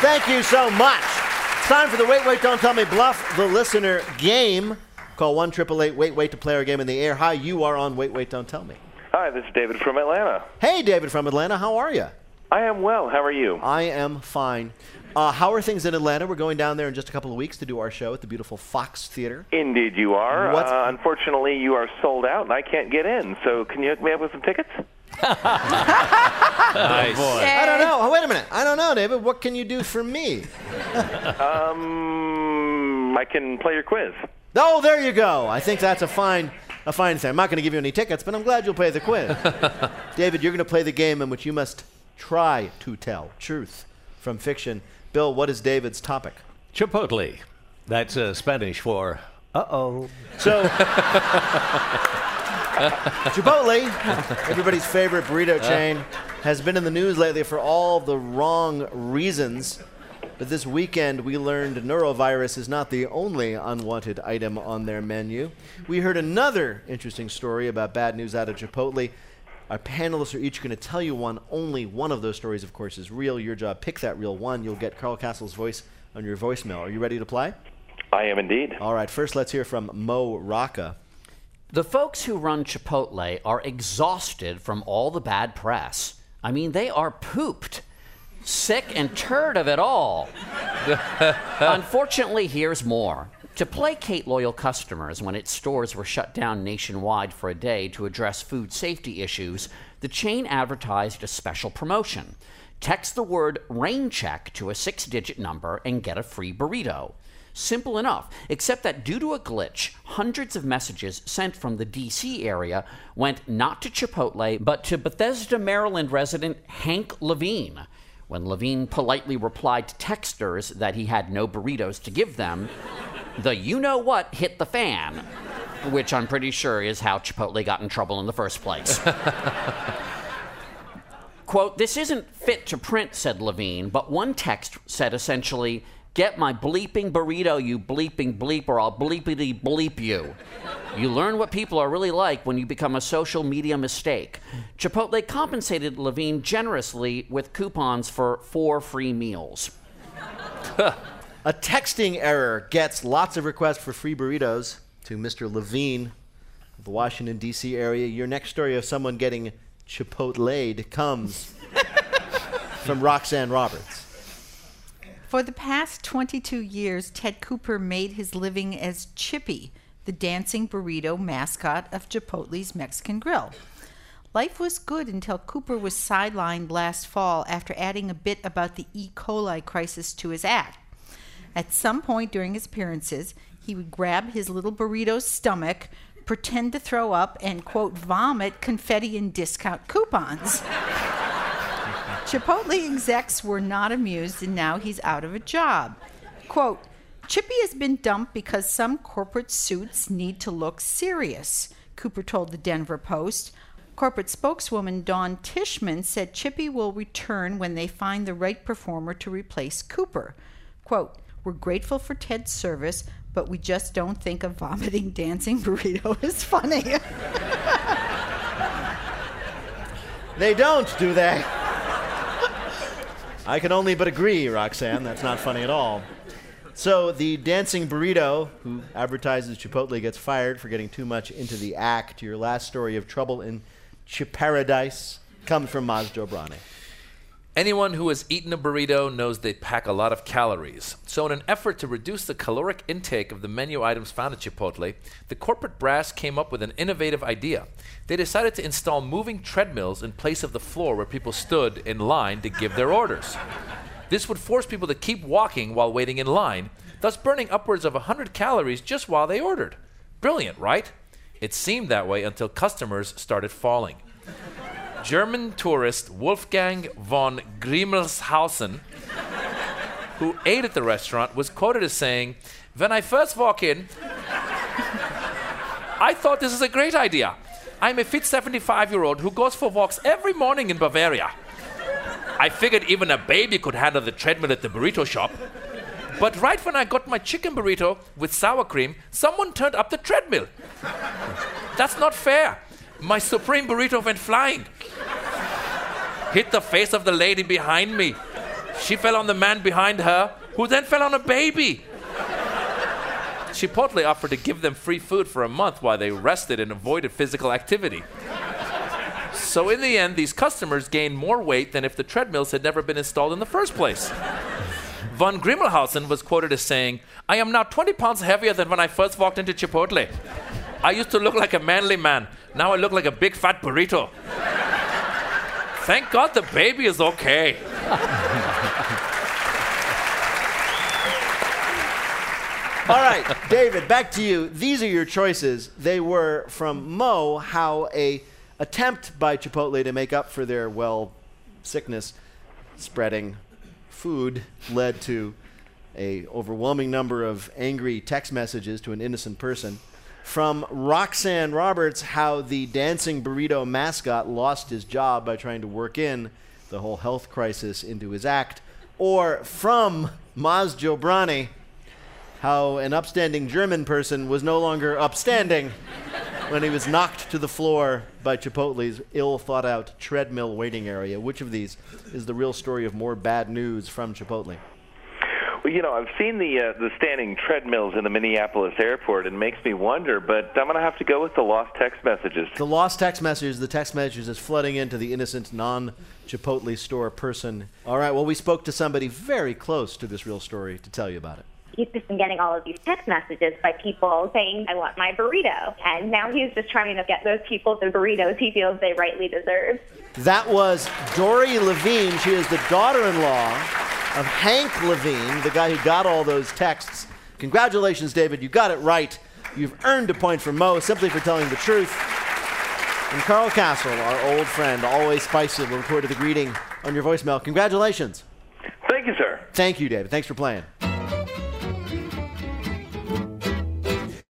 Thank you so much. It's time for the Wait, Wait, Don't Tell Me Bluff the Listener game. Call 1-888-WAIT-WAIT to play our game in the air. Hi, you are on Wait, Wait, Don't Tell Me. Hi, this is David from Atlanta. Hey, David from Atlanta. How are you? I am well. How are you? I am fine. How are things in Atlanta? We're going down there in just a couple of weeks to do our show at the beautiful Fox Theater. Indeed you are. Unfortunately, you are sold out, and I can't get in. So can you hook me up with some tickets? Nice. I don't know. Oh, wait a minute. I don't know, David. What can you do for me? I can play your quiz. Oh, there you go. I think that's a fine thing. I'm not going to give you any tickets, but I'm glad you'll play the quiz. David, you're going to play the game in which you must try to tell truth from fiction. Bill, what is David's topic? Chipotle. That's Spanish for uh-oh. So, Chipotle, everybody's favorite burrito chain, has been in the news lately for all the wrong reasons. But this weekend, we learned neurovirus is not the only unwanted item on their menu. We heard another interesting story about bad news out of Chipotle. Our panelists are each going to tell you one. Only one of those stories, of course, is real. Your job, pick that real one. You'll get Carl Castle's voice on your voicemail. Are you ready to play? I am indeed. All right, first let's hear from Mo Rocca. The folks who run Chipotle are exhausted from all the bad press. I mean, they are pooped. Sick and turd of it all. Unfortunately, here's more. To placate loyal customers when its stores were shut down nationwide for a day to address food safety issues, the chain advertised a special promotion. Text the word rain check to a 6-digit number and get a free burrito. Simple enough, except that due to a glitch, hundreds of messages sent from the D.C. area went not to Chipotle, but to Bethesda, Maryland resident Hank Levine. When Levine politely replied to texters that he had no burritos to give them, the you-know-what hit the fan, which I'm pretty sure is how Chipotle got in trouble in the first place. Quote, "This isn't fit to print," said Levine, but one text said essentially, "Get my bleeping burrito, you bleeping bleep, or I'll bleepity bleep you." You learn what people are really like when you become a social media mistake. Chipotle compensated Levine generously with coupons for 4 free meals. A texting error gets lots of requests for free burritos to Mr. Levine of the Washington, D.C. area. Your next story of someone getting Chipotle'd comes from Roxanne Roberts. For the past 22 years, Ted Cooper made his living as Chippy, the dancing burrito mascot of Chipotle's Mexican Grill. Life was good until Cooper was sidelined last fall after adding a bit about the E. coli crisis to his act. At some point during his appearances, he would grab his little burrito's stomach, pretend to throw up, and, quote, vomit confetti and discount coupons. Chipotle execs were not amused, and now he's out of a job. Quote, "Chippy has been dumped because some corporate suits need to look serious," Cooper told the Denver Post. Corporate spokeswoman Dawn Tishman said Chippy will return when they find the right performer to replace Cooper. Quote, "We're grateful for Ted's service, but we just don't think a vomiting dancing burrito is funny." They don't, do they? I can only but agree, Roxanne. That's not funny at all. So the dancing burrito who advertises Chipotle gets fired for getting too much into the act. Your last story of trouble in Chiparadise comes from Maz Jobrani. Anyone who has eaten a burrito knows they pack a lot of calories. So in an effort to reduce the caloric intake of the menu items found at Chipotle, the corporate brass came up with an innovative idea. They decided to install moving treadmills in place of the floor where people stood in line to give their orders. This would force people to keep walking while waiting in line, thus burning upwards of 100 calories just while they ordered. Brilliant, right? It seemed that way until customers started falling. German tourist Wolfgang von Grimmelshausen, who ate at the restaurant, was quoted as saying, "When I first walk in, I thought this is a great idea. I'm a fit 75-year-old who goes for walks every morning in Bavaria. I figured even a baby could handle the treadmill at the burrito shop. But right when I got my chicken burrito with sour cream, someone turned up the treadmill. That's not fair. My supreme burrito went flying. Hit the face of the lady behind me. She fell on the man behind her, who then fell on a baby. Chipotle offered to give them free food for a month while they rested and avoided physical activity. So in the end, these customers gained more weight than if the treadmills had never been installed in the first place. Von Grimmelhausen was quoted as saying, "I am now 20 pounds heavier than when I first walked into Chipotle. I used to look like a manly man. Now I look like a big fat burrito. Thank God the baby is okay." All right, David, back to you. These are your choices. They were from Mo, how a attempt by Chipotle to make up for their, sickness spreading food led to a overwhelming number of angry text messages to an innocent person. From Roxanne Roberts, how the dancing burrito mascot lost his job by trying to work in the whole health crisis into his act. Or from Maz Jobrani, how an upstanding German person was no longer upstanding when he was knocked to the floor by Chipotle's ill-thought-out treadmill waiting area. Which of these is the real story of more bad news from Chipotle? Well, I've seen the standing treadmills in the Minneapolis airport, and it makes me wonder, but I'm going to have to go with the lost text messages. The lost text messages, the text messages is flooding into the innocent non-Chipotle store person. All right, well, we spoke to somebody very close to this real story to tell you about it. He's just been getting all of these text messages by people saying, "I want my burrito." And now he's just trying to get those people the burritos he feels they rightly deserve. That was Dory Levine. She is the daughter-in-law of Hank Levine, the guy who got all those texts. Congratulations, David. You got it right. You've earned a point from Mo simply for telling the truth. And Carl Castle, our old friend, always spicy, will report to the greeting on your voicemail. Congratulations. Thank you, sir. Thank you, David. Thanks for playing.